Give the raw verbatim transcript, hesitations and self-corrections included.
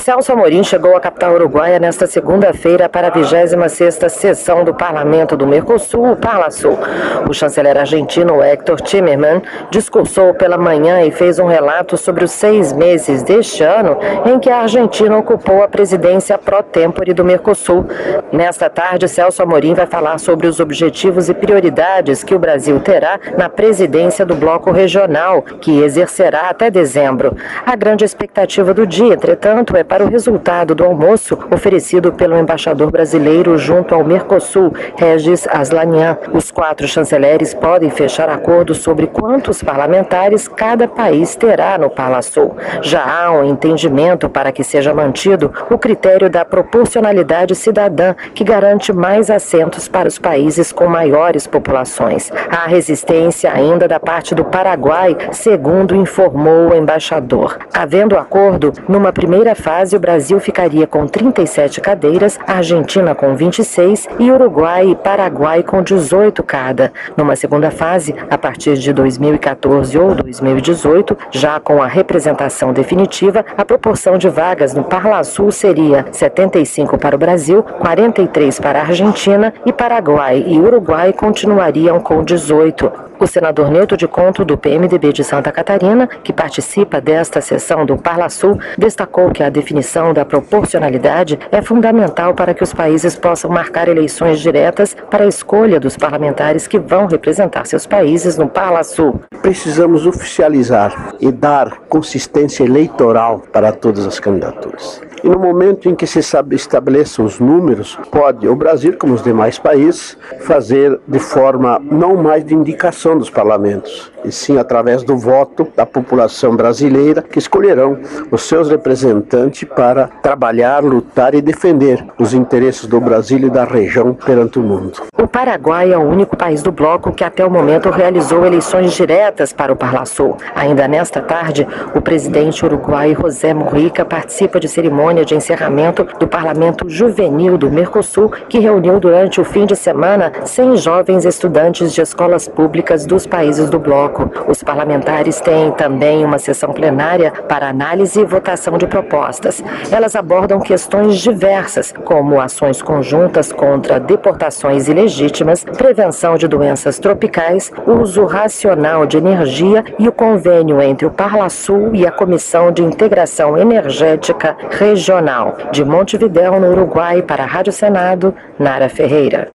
Celso Amorim chegou à capital uruguaia nesta segunda-feira para a vigésima sexta sessão do Parlamento do Mercosul, o Parlasul. O chanceler argentino Héctor Timerman discursou pela manhã e fez um relato sobre os seis meses deste ano em que a Argentina ocupou a presidência pró-tempore do Mercosul. Nesta tarde, Celso Amorim vai falar sobre os objetivos e prioridades que o Brasil terá na presidência do bloco regional, que exercerá até dezembro. A grande expectativa do dia, entretanto, é para o resultado do almoço oferecido pelo embaixador brasileiro junto ao Mercosul, Regis Aslanian. Os quatro chanceleres podem fechar acordo sobre quantos parlamentares cada país terá no Parlasul. Já há um entendimento para que seja mantido o critério da proporcionalidade cidadã, que garante mais assentos para os países com maiores populações. Há resistência ainda da parte do Paraguai, segundo informou o embaixador. Havendo acordo, numa primeira fase o Brasil ficaria com trinta e sete cadeiras, a Argentina com vinte e seis e Uruguai e Paraguai com dezoito cada. Numa segunda fase, a partir de dois mil e quatorze ou dois mil e dezoito, já com a representação definitiva, a proporção de vagas no Parlasul seria setenta e cinco para o Brasil, quarenta e três para a Argentina e Paraguai e Uruguai continuariam com dezoito. O senador Newton de Conto, do P M D B de Santa Catarina, que participa desta sessão do Parlasul, destacou que a definição da proporcionalidade é fundamental para que os países possam marcar eleições diretas para a escolha dos parlamentares que vão representar seus países no Parlasul. Precisamos oficializar e dar consistência eleitoral para todas as candidaturas. E no momento em que se estabeleçam os números, pode o Brasil, como os demais países, fazer de forma não mais de indicação dos parlamentos, e sim através do voto da população brasileira, que escolherão os seus representantes para trabalhar, lutar e defender os interesses do Brasil e da região perante o mundo. O Paraguai é o único país do bloco que até o momento realizou eleições diretas para o Parlasul. Ainda nesta tarde, o presidente uruguaio José Mujica participa de cerimônia de encerramento do Parlamento Juvenil do Mercosul, que reuniu durante o fim de semana cem jovens estudantes de escolas públicas dos países do bloco. Os parlamentares têm também uma sessão plenária para análise e votação de propostas. Elas abordam questões diversas, como ações conjuntas contra deportações ilegítimas, prevenção de doenças tropicais, uso racional de energia e o convênio entre o Parlasul e a Comissão de Integração Energética Regional. De Montevidéu, no Uruguai, para a Rádio Senado, Nara Ferreira.